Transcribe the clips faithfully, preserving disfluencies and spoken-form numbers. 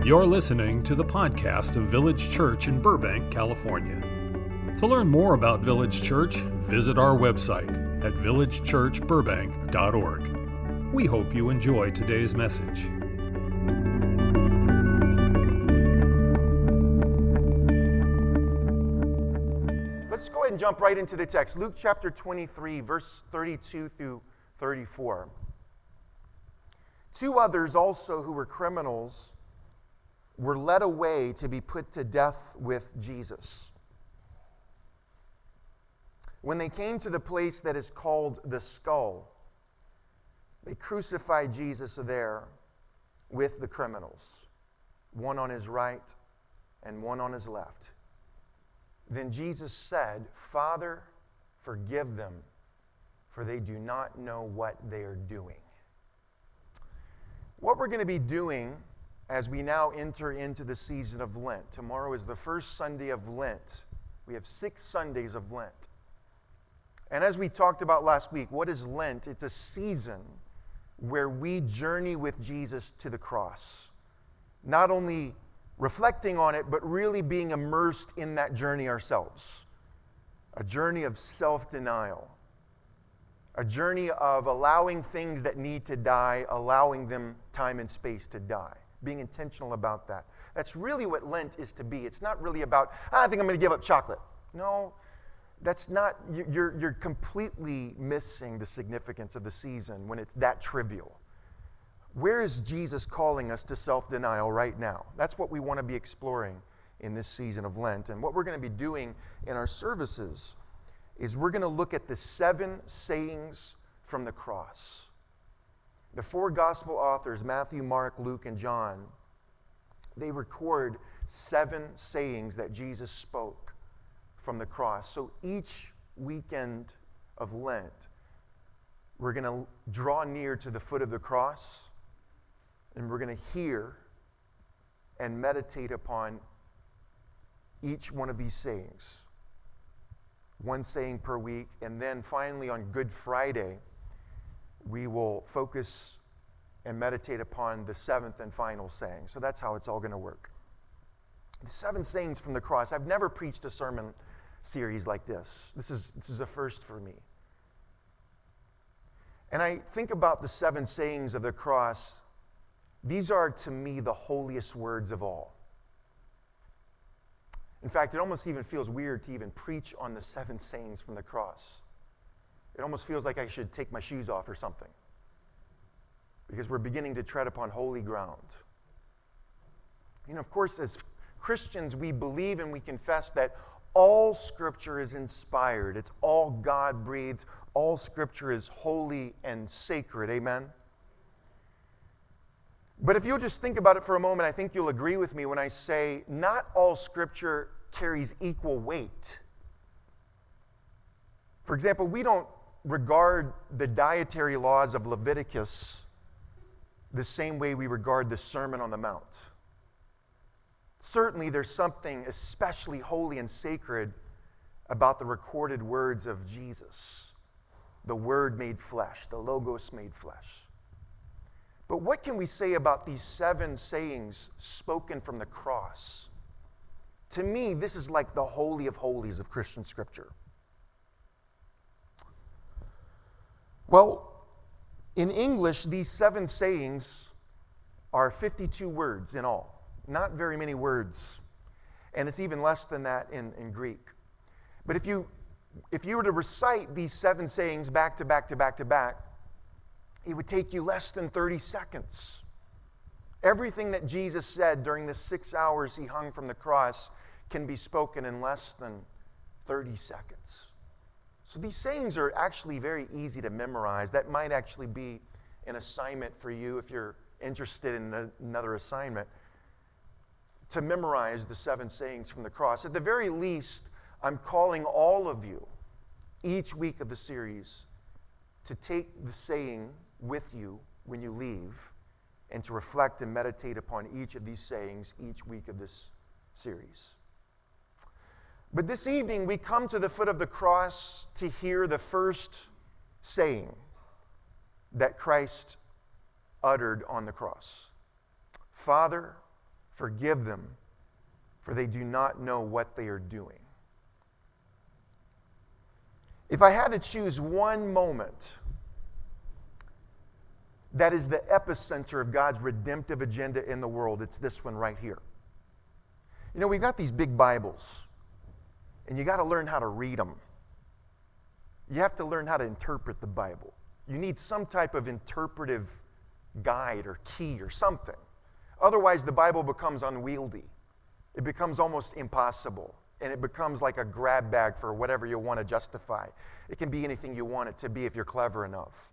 You're listening to the podcast of Village Church in Burbank, California. To learn more about Village Church, visit our website at village church burbank dot org. We hope you enjoy today's message. Let's go ahead and jump right into the text. Luke chapter twenty-three, verse thirty-two through thirty-four. Two others also who were criminals were led away to be put to death with Jesus. When they came to the place that is called the Skull, they crucified Jesus there with the criminals, one on his right and one on his left. Then Jesus said, "Father, forgive them, for they do not know what they are doing." What we're going to be doing as we now enter into the season of Lent. Tomorrow is the first Sunday of Lent. We have six Sundays of Lent. And as we talked about last week, what is Lent? It's a season where we journey with Jesus to the cross. Not only reflecting on it, but really being immersed in that journey ourselves. A journey of self-denial. A journey of allowing things that need to die, allowing them time and space to die. Being intentional about that. That's really what Lent is to be. It's not really about, ah, I think I'm going to give up chocolate. No, that's not, you're, you're completely missing the significance of the season when it's that trivial. Where is Jesus calling us to self-denial right now? That's what we want to be exploring in this season of Lent. And what we're going to be doing in our services is we're going to look at the seven sayings from the cross. The four gospel authors, Matthew, Mark, Luke, and John, they record seven sayings that Jesus spoke from the cross. So each weekend of Lent, we're going to draw near to the foot of the cross, and we're going to hear and meditate upon each one of these sayings. One saying per week, and then finally on Good Friday, we will focus and meditate upon the seventh and final saying. So that's how it's all going to work. The seven sayings from the cross. I've never preached a sermon series like this. This is, this is a first for me. And I think about the seven sayings of the cross. These are, to me, the holiest words of all. In fact, it almost even feels weird to even preach on the seven sayings from the cross. It almost feels like I should take my shoes off or something, because we're beginning to tread upon holy ground. You know, of course, as Christians, we believe and we confess that all Scripture is inspired. It's all God-breathed. All Scripture is holy and sacred. Amen? But if you'll just think about it for a moment, I think you'll agree with me when I say not all Scripture carries equal weight. For example, we don't regard the dietary laws of Leviticus the same way we regard the Sermon on the Mount. Certainly, there's something especially holy and sacred about the recorded words of Jesus, the Word made flesh, the Logos made flesh. But what can we say about these seven sayings spoken from the cross? To me, this is like the holy of holies of Christian Scripture. Well, in English, these seven sayings are fifty-two words in all. Not very many words. And it's even less than that in, in Greek. But if you, if you were to recite these seven sayings back to back to back to back, it would take you less than thirty seconds. Everything that Jesus said during the six hours he hung from the cross can be spoken in less than thirty seconds. So these sayings are actually very easy to memorize. That might actually be an assignment for you if you're interested in another assignment, to memorize the seven sayings from the cross. At the very least, I'm calling all of you each week of the series to take the saying with you when you leave and to reflect and meditate upon each of these sayings each week of this series. But this evening, we come to the foot of the cross to hear the first saying that Christ uttered on the cross. Father, Forgive them, for they do not know what they are doing. If I had to choose one moment that is the epicenter of God's redemptive agenda in the world, it's this one right here. You know, we've got these big Bibles, and you got to learn how to read them. You have to learn how to interpret the Bible. You need some type of interpretive guide or key or something. Otherwise, the Bible becomes unwieldy. It becomes almost impossible, and it becomes like a grab bag for whatever you want to justify. It can be anything you want it to be if you're clever enough.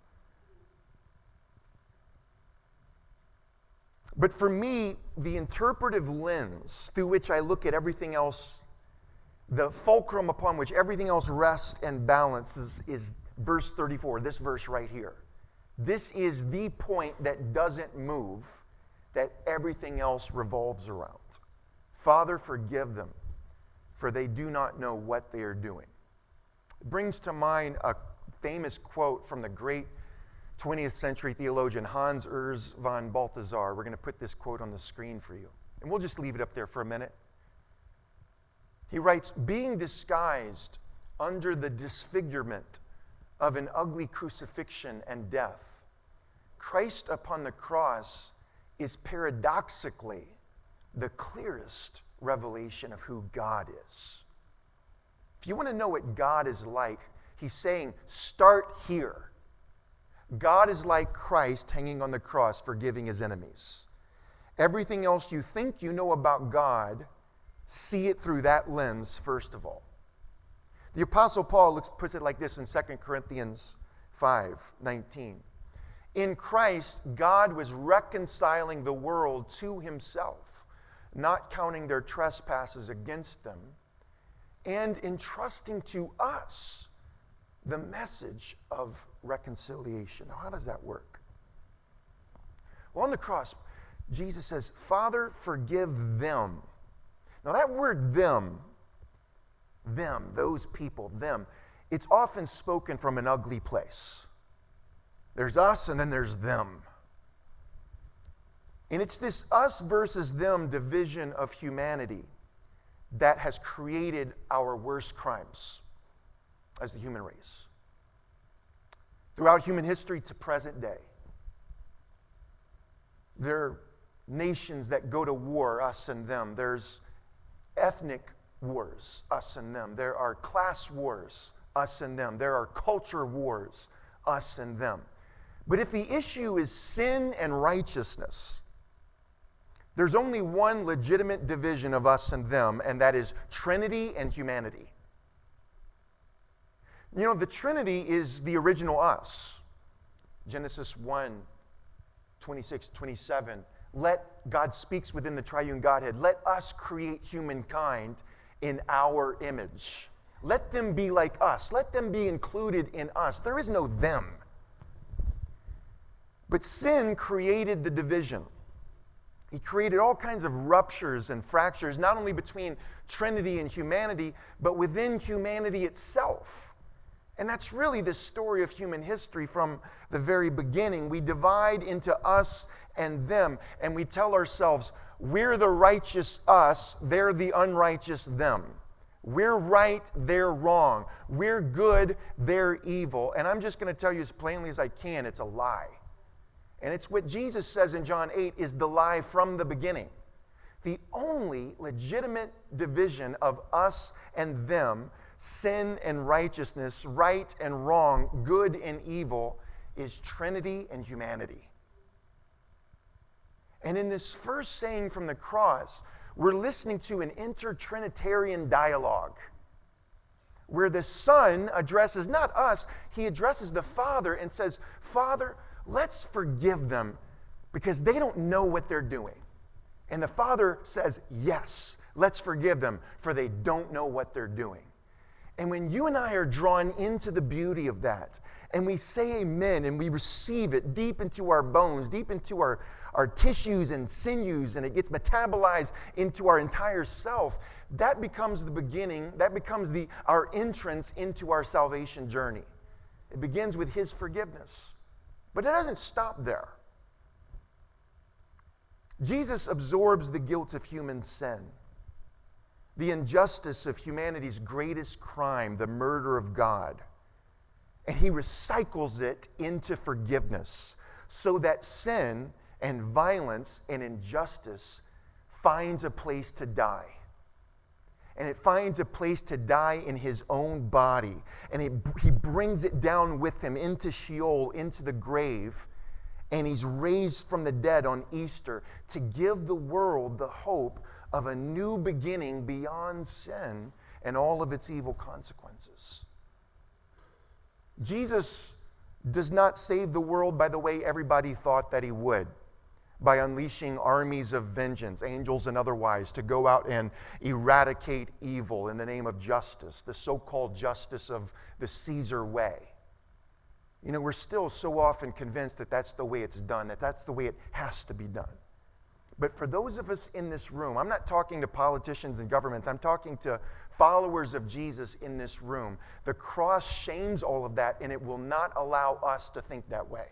But for me, the interpretive lens through which I look at everything else, the fulcrum upon which everything else rests and balances, is verse thirty-four, this verse right here. This is the point that doesn't move, that everything else revolves around. Father, forgive them, for they do not know what they are doing. It brings to mind a famous quote from the great twentieth century theologian Hans Urs von Balthasar. We're going to put this quote on the screen for you, and we'll just leave it up there for a minute. He writes, "Being disguised under the disfigurement of an ugly crucifixion and death, Christ upon the cross is paradoxically the clearest revelation of who God is." If you want to know what God is like, he's saying, start here. God is like Christ hanging on the cross, forgiving his enemies. Everything else you think you know about God, see it through that lens first of all. The Apostle Paul looks, puts it like this in Second Corinthians five nineteen. In Christ, God was reconciling the world to himself, not counting their trespasses against them, and entrusting to us the message of reconciliation. Now, how does that work? Well, on the cross, Jesus says, Father, forgive them. Now, that word them, them, those people, them, it's often spoken from an ugly place. There's us and then there's them. And it's this us versus them division of humanity that has created our worst crimes as the human race. Throughout human history to present day, there are nations that go to war, us and them. There's ethnic wars, us and them. There are class wars, us and them. There are culture wars, us and them. But if the issue is sin and righteousness, there's only one legitimate division of us and them, and that is Trinity and humanity. You know, the Trinity is the original us. Genesis one, twenty-six, twenty-seven. Let God speaks within the triune Godhead. Let us create humankind in our image. Let them be like us. Let them be included in us. There is no them. But sin created the division. He created all kinds of ruptures and fractures, not only between Trinity and humanity, but within humanity itself. And that's really the story of human history from the very beginning. We divide into us and them, and we tell ourselves, we're the righteous us, they're the unrighteous them. We're right, they're wrong. We're good, they're evil. And I'm just going to tell you as plainly as I can, it's a lie. And it's what Jesus says in John eight is the lie from the beginning. The only legitimate division of us and them, sin and righteousness, right and wrong, good and evil, is Trinity and humanity. And in this first saying from the cross, we're listening to an inter-Trinitarian dialogue where the Son addresses not us, he addresses the Father and says, Father, let's forgive them because they don't know what they're doing. And the Father says, yes, let's forgive them for they don't know what they're doing. And when you and I are drawn into the beauty of that, and we say amen, and we receive it deep into our bones, deep into our, our tissues and sinews, and it gets metabolized into our entire self, that becomes the beginning, that becomes the our entrance into our salvation journey. It begins with his forgiveness. But it doesn't stop there. Jesus absorbs the guilt of human sin, the injustice of humanity's greatest crime, the murder of God, and he recycles it into forgiveness so that sin and violence and injustice finds a place to die. And it finds a place to die in his own body. And he, he brings it down with him into Sheol, into the grave. And he's raised from the dead on Easter to give the world the hope of a new beginning beyond sin and all of its evil consequences. Jesus does not save the world by the way everybody thought that he would, by unleashing armies of vengeance, angels and otherwise, to go out and eradicate evil in the name of justice, the so-called justice of the Caesar way. You know, we're still so often convinced that that's the way it's done, that that's the way it has to be done. But for those of us in this room, I'm not talking to politicians and governments, I'm talking to followers of Jesus in this room. The cross shames all of that, and it will not allow us to think that way.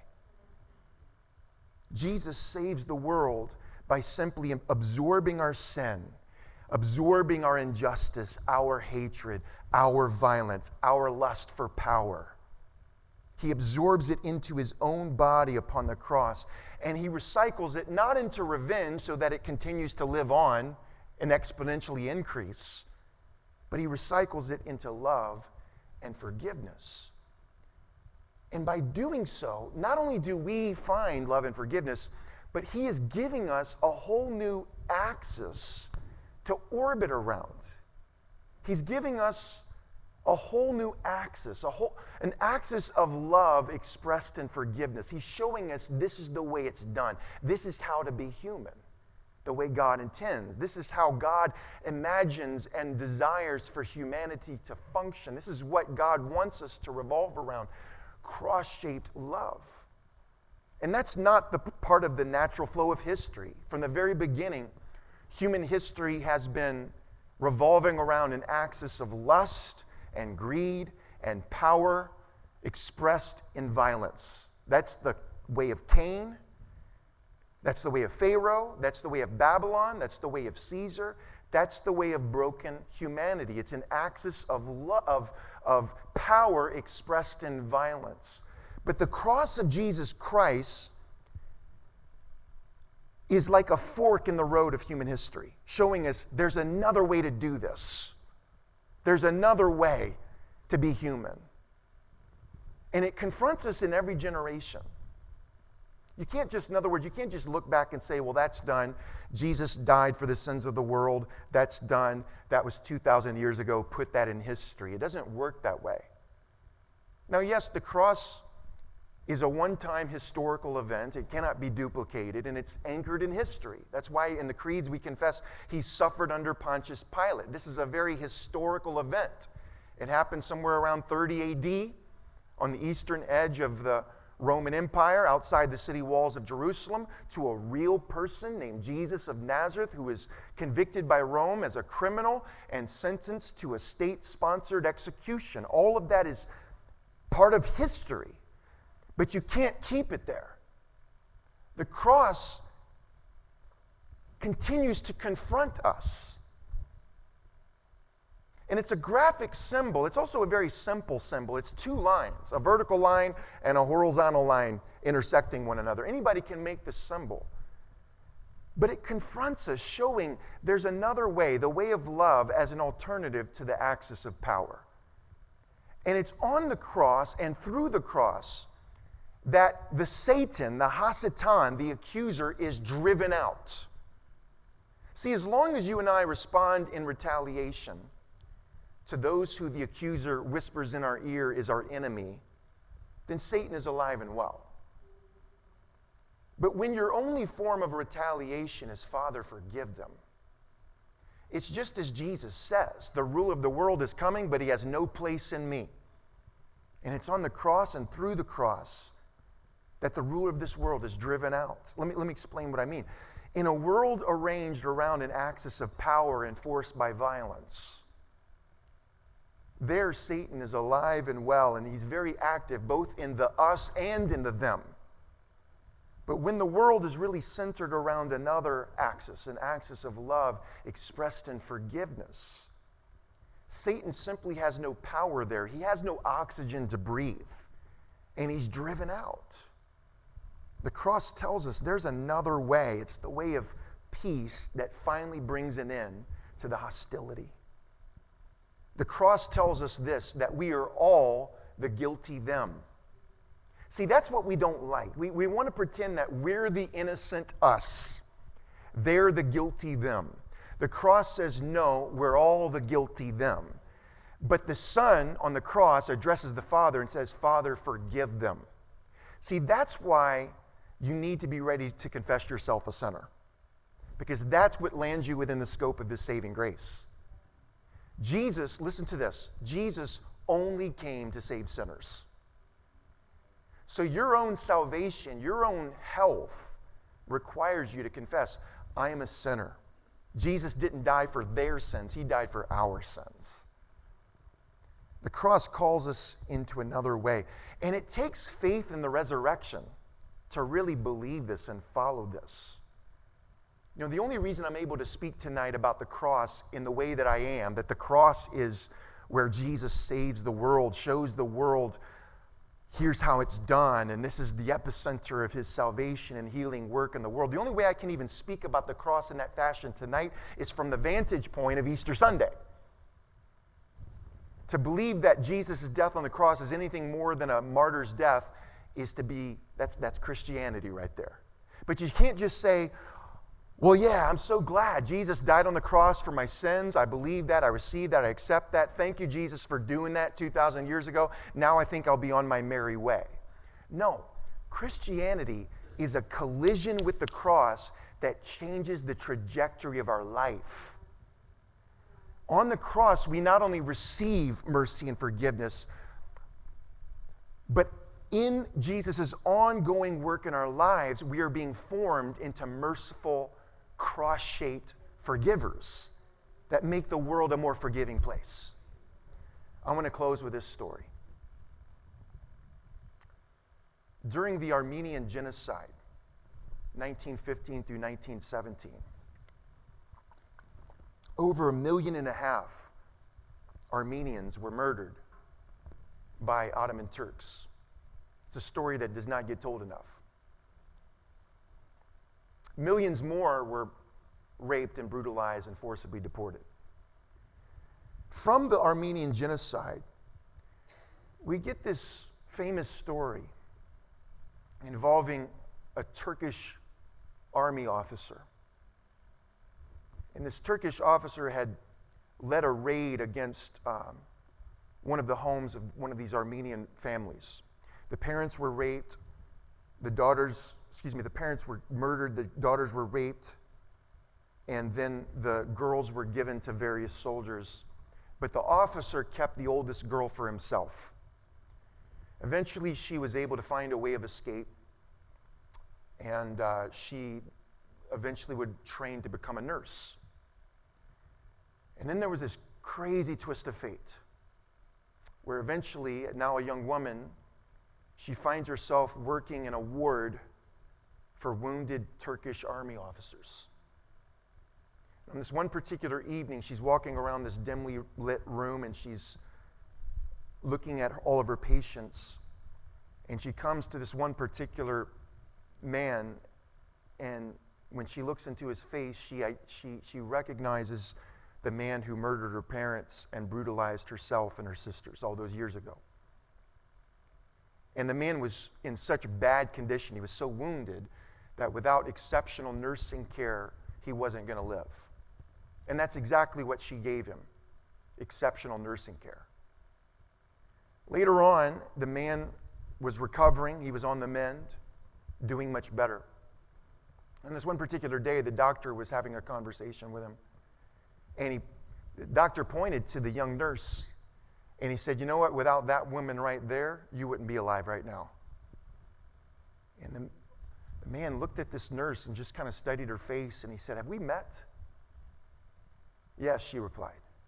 Jesus saves the world by simply absorbing our sin, absorbing our injustice, our hatred, our violence, our lust for power. He absorbs it into his own body upon the cross, and he recycles it not into revenge so that it continues to live on and exponentially increase, but he recycles it into love and forgiveness. And by doing so, not only do we find love and forgiveness, but he is giving us a whole new axis to orbit around. He's giving us a whole new axis, a whole, an axis of love expressed in forgiveness. He's showing us this is the way it's done. This is how to be human, the way God intends. This is how God imagines and desires for humanity to function. This is what God wants us to revolve around. Cross-shaped love. And that's not the part of the natural flow of history. From the very beginning, human history has been revolving around an axis of lust and greed and power expressed in violence. That's the way of Cain. That's the way of Pharaoh. That's the way of Babylon. That's the way of Caesar. That's the way of broken humanity. It's an axis of, lo- of, of power expressed in violence. But the cross of Jesus Christ is like a fork in the road of human history, showing us there's another way to do this. There's another way to be human. And it confronts us in every generation. You can't just, in other words, you can't just look back and say, well, that's done. Jesus died for the sins of the world. That's done. That was two thousand years ago. Put that in history. It doesn't work that way. Now, yes, the cross is a one-time historical event. It cannot be duplicated, and it's anchored in history. That's why in the creeds we confess he suffered under Pontius Pilate. This is a very historical event. It happened somewhere around thirty A D on the eastern edge of the Roman Empire, outside the city walls of Jerusalem, to a real person named Jesus of Nazareth, who is convicted by Rome as a criminal and sentenced to a state-sponsored execution. All of that is part of history, but you can't keep it there. The cross continues to confront us. And it's a graphic symbol. It's also a very simple symbol. It's two lines, a vertical line and a horizontal line intersecting one another. Anybody can make this symbol. But it confronts us, showing there's another way, the way of love as an alternative to the axis of power. And it's on the cross and through the cross that the Satan, the Hasatan, the accuser, is driven out. See, as long as you and I respond in retaliation to those who the accuser whispers in our ear is our enemy, then Satan is alive and well. But when your only form of retaliation is, Father, forgive them, it's just as Jesus says, the ruler of the world is coming, but he has no place in me. And it's on the cross and through the cross that the ruler of this world is driven out. Let me, let me explain what I mean. In a world arranged around an axis of power enforced by violence, there Satan is alive and well, and he's very active both in the us and in the them. But when the world is really centered around another axis, an axis of love expressed in forgiveness, Satan simply has no power there. He has no oxygen to breathe, and he's driven out. The cross tells us there's another way. It's the way of peace that finally brings an end to the hostility. The cross tells us this, that we are all the guilty them. See, that's what we don't like. We, we want to pretend that we're the innocent us. They're the guilty them. The cross says, no, we're all the guilty them. But the Son on the cross addresses the Father and says, Father, forgive them. See, that's why you need to be ready to confess yourself a sinner. Because that's what lands you within the scope of His saving grace. Jesus, listen to this, Jesus only came to save sinners. So your own salvation, your own health requires you to confess, I am a sinner. Jesus didn't die for their sins. He died for our sins. The cross calls us into another way. And it takes faith in the resurrection to really believe this and follow this. You know, the only reason I'm able to speak tonight about the cross in the way that I am, that the cross is where Jesus saves the world, shows the world, here's how it's done, and this is the epicenter of His salvation and healing work in the world. The only way I can even speak about the cross in that fashion tonight is from the vantage point of Easter Sunday. To believe that Jesus' death on the cross is anything more than a martyr's death is to be, that's, that's Christianity right there. But you can't just say, well, yeah, I'm so glad Jesus died on the cross for my sins. I believe that. I receive that. I accept that. Thank you, Jesus, for doing that two thousand years ago. Now I think I'll be on my merry way. No, Christianity is a collision with the cross that changes the trajectory of our life. On the cross, we not only receive mercy and forgiveness, but in Jesus' ongoing work in our lives, we are being formed into merciful, cross-shaped forgivers that make the world a more forgiving place. I want to close with this story. During the Armenian genocide, nineteen fifteen through nineteen seventeen, over a million and a half Armenians were murdered by Ottoman Turks. It's a story that does not get told enough. Millions more were raped and brutalized and forcibly deported. From the Armenian genocide, we get this famous story involving a Turkish army officer. And this Turkish officer had led a raid against um, one of the homes of one of these Armenian families. The parents were raped. The daughters, excuse me, the parents were murdered. The daughters were raped. And then the girls were given to various soldiers. But the officer kept the oldest girl for himself. Eventually, she was able to find a way of escape. And uh, she eventually would train to become a nurse. And then there was this crazy twist of fate, where eventually, now a young woman, she finds herself working in a ward for wounded Turkish army officers. On this one particular evening, she's walking around this dimly lit room and she's looking at all of her patients. And she comes to this one particular man, and when she looks into his face, she, she, she recognizes the man who murdered her parents and brutalized herself and her sisters all those years ago. And the man was in such bad condition, he was so wounded, that without exceptional nursing care, he wasn't going to live. And that's exactly what she gave him, exceptional nursing care. Later on, the man was recovering. He was on the mend, doing much better. And this one particular day, the doctor was having a conversation with him. And he, the doctor pointed to the young nurse, and he said, you know what, without that woman right there, you wouldn't be alive right now. And the, the man looked at this nurse and just kind of studied her face, and he said, have we met? Yes, she replied.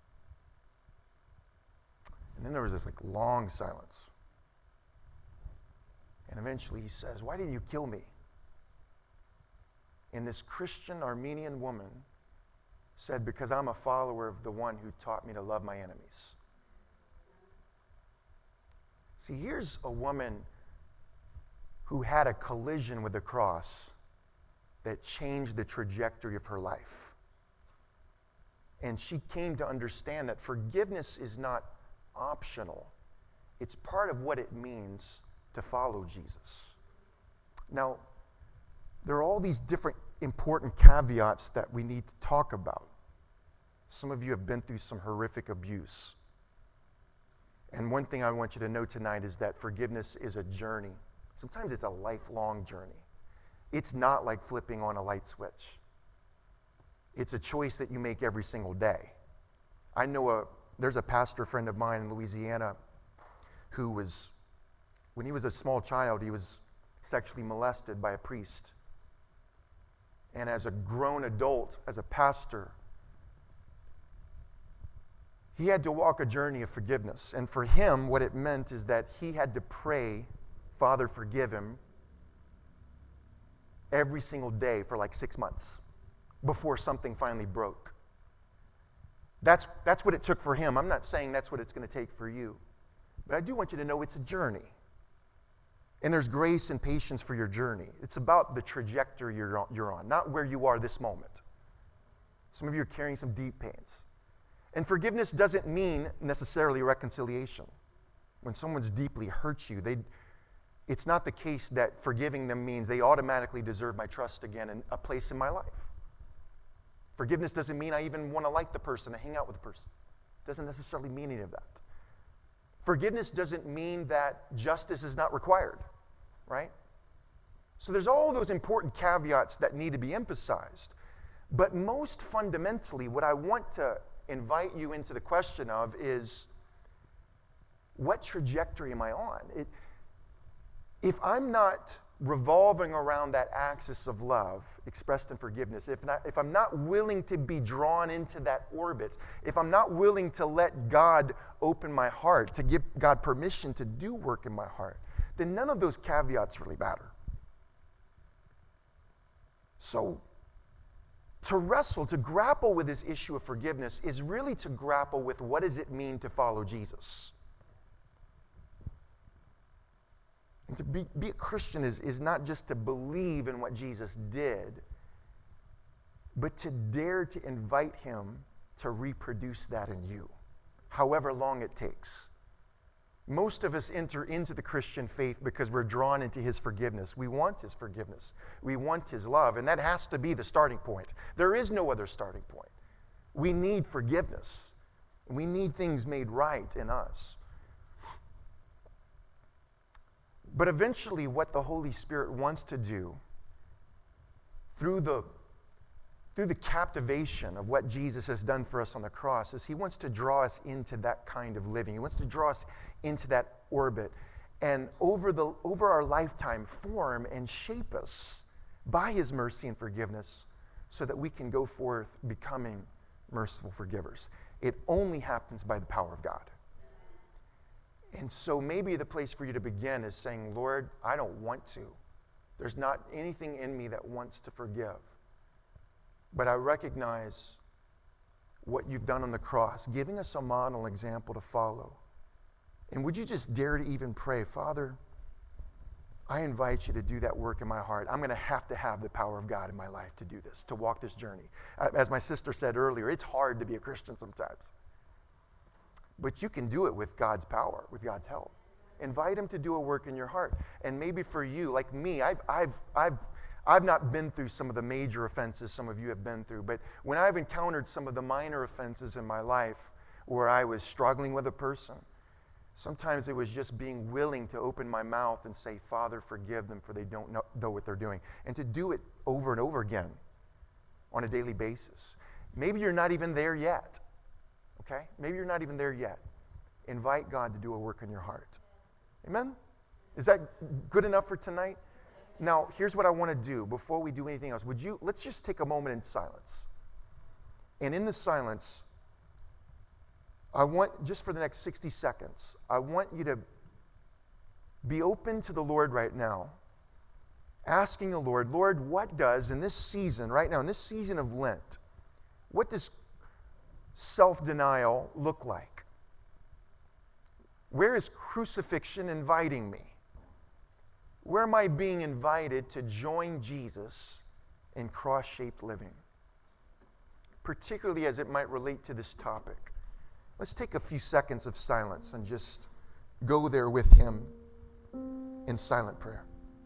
And then there was this like long silence. And eventually he says, why didn't you kill me? And this Christian Armenian woman said, because I'm a follower of the one who taught me to love my enemies. See, here's a woman who had a collision with the cross that changed the trajectory of her life. And she came to understand that forgiveness is not optional. It's part of what it means to follow Jesus. Now, there are all these different important caveats that we need to talk about. Some of you have been through some horrific abuse. And one thing I want you to know tonight is that forgiveness is a journey. Sometimes it's a lifelong journey. It's not like flipping on a light switch. It's a choice that you make every single day. I know a there's a pastor friend of mine in Louisiana who was, when he was a small child, he was sexually molested by a priest. And as a grown adult, as a pastor, he had to walk a journey of forgiveness. And for him, what it meant is that he had to pray, Father, forgive him, every single day for like six months before something finally broke. That's, that's what it took for him. I'm not saying that's what it's going to take for you. But I do want you to know it's a journey. And there's grace and patience for your journey. It's about the trajectory you're on, you're on, not where you are this moment. Some of you are carrying some deep pains. And forgiveness doesn't mean necessarily reconciliation. When someone's deeply hurt you, they, it's not the case that forgiving them means they automatically deserve my trust again and a place in my life. Forgiveness doesn't mean I even want to like the person, to hang out with the person. It doesn't necessarily mean any of that. Forgiveness doesn't mean that justice is not required, right? So there's all those important caveats that need to be emphasized. But most fundamentally, what I want to invite you into the question of is, what trajectory am I on? It, if I'm not revolving around that axis of love expressed in forgiveness, if, not, if I'm not willing to be drawn into that orbit, if I'm not willing to let God open my heart, to give God permission to do work in my heart, then none of those caveats really matter. So, to wrestle, to grapple with this issue of forgiveness is really to grapple with what does it mean to follow Jesus. And to be, be a Christian is, is not just to believe in what Jesus did, but to dare to invite him to reproduce that in you, however long it takes. Most of us enter into the Christian faith because we're drawn into his forgiveness. We want his forgiveness. We want his love, and that has to be the starting point. There is no other starting point. We need forgiveness. We need things made right in us. But eventually, what the Holy Spirit wants to do through the, through the captivation of what Jesus has done for us on the cross is he wants to draw us into that kind of living. He wants to draw us into that orbit and over, the, over our lifetime form and shape us by his mercy and forgiveness so that we can go forth becoming merciful forgivers. It only happens by the power of God. And so maybe the place for you to begin is saying, Lord, I don't want to. There's not anything in me that wants to forgive. But I recognize what you've done on the cross, giving us a model example to follow. And would you just dare to even pray, Father, I invite you to do that work in my heart. I'm going to have to have the power of God in my life to do this, to walk this journey. As my sister said earlier, it's hard to be a Christian sometimes. But you can do it with God's power, with God's help. Invite him to do a work in your heart. And maybe for you, like me, I've, I've, I've, I've not been through some of the major offenses some of you have been through, but when I've encountered some of the minor offenses in my life where I was struggling with a person, sometimes it was just being willing to open my mouth and say, Father, forgive them for they don't know, know what they're doing. And to do it over and over again on a daily basis. Maybe you're not even there yet. Okay? Maybe you're not even there yet. Invite God to do a work in your heart. Amen? Is that good enough for tonight? Now, here's what I want to do before we do anything else. Would you, let's just take a moment in silence. And in the silence, I want, just for the next sixty seconds, I want you to be open to the Lord right now asking the Lord, Lord, what does in this season, right now, in this season of Lent, what does self-denial look like? Where is crucifixion inviting me? Where am I being invited to join Jesus in cross-shaped living? Particularly as it might relate to this topic. Let's take a few seconds of silence and just go there with him in silent prayer.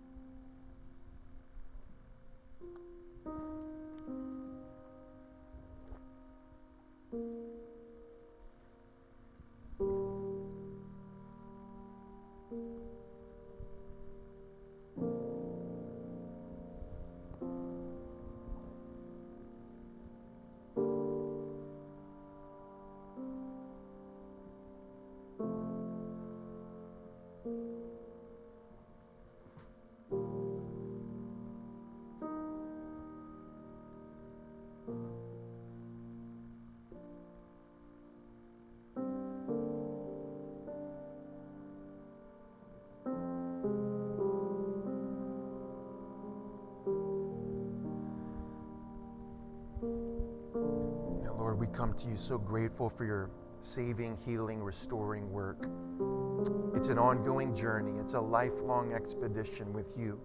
Lord, we come to you so grateful for your saving, healing, restoring work. It's an ongoing journey. It's a lifelong expedition with you.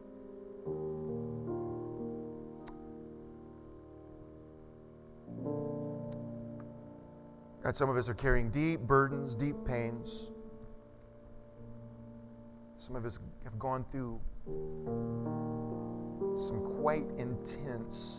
God, some of us are carrying deep burdens, deep pains. Some of us have gone through some quite intense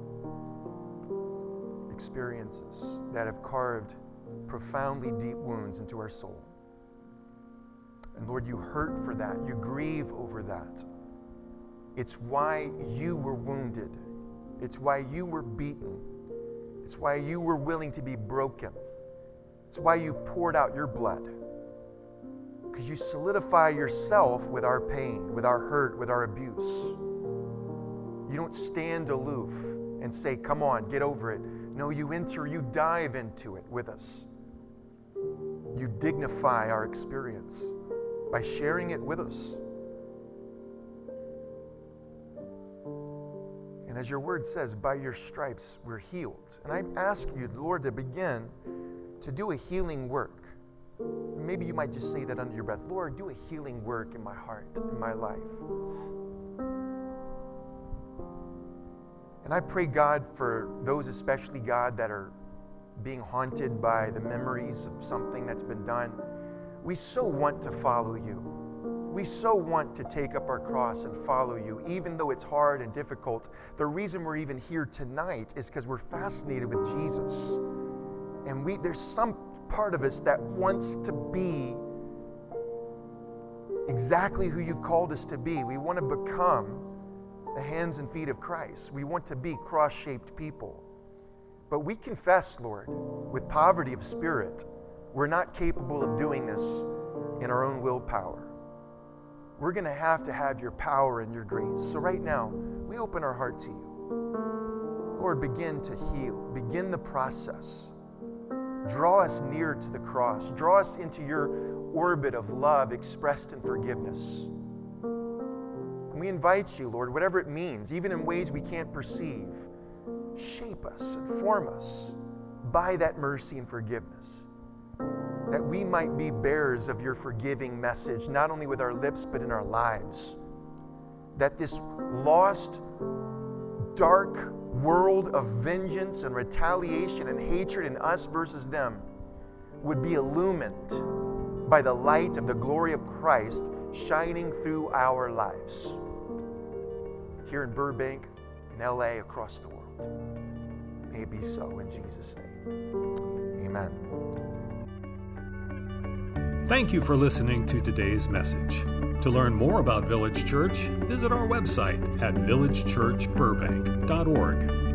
experiences that have carved profoundly deep wounds into our soul. And Lord, you hurt for that. You grieve over that. It's why you were wounded. It's why you were beaten. It's why you were willing to be broken. It's why you poured out your blood. Because you solidify yourself with our pain, with our hurt, with our abuse. You don't stand aloof and say, come on, get over it. No, you enter, you dive into it with us. You dignify our experience by sharing it with us. And as your word says, by your stripes we're healed. And I ask you, Lord, to begin to do a healing work. Maybe you might just say that under your breath. Lord, do a healing work in my heart, in my life. And I pray, God, for those especially, God, that are being haunted by the memories of something that's been done. We so want to follow you. We so want to take up our cross and follow you, even though it's hard and difficult. The reason we're even here tonight is because we're fascinated with Jesus. And we there's some part of us that wants to be exactly who you've called us to be. We want to become the hands and feet of Christ. We want to be cross-shaped people. But we confess, Lord, with poverty of spirit, we're not capable of doing this in our own willpower. We're going to have to have your power and your grace. So right now, we open our heart to you. Lord, begin to heal. Begin the process. Draw us near to the cross. Draw us into your orbit of love expressed in forgiveness. And we invite you, Lord, whatever it means, even in ways we can't perceive, shape us and form us by that mercy and forgiveness, that we might be bearers of your forgiving message, not only with our lips, but in our lives. That this lost, dark world of vengeance and retaliation and hatred in us versus them would be illumined by the light of the glory of Christ shining through our lives. Here in Burbank, in L A, across the world. May it be so in Jesus' name. Amen. Thank you for listening to today's message. To learn more about Village Church, visit our website at village church burbank dot org.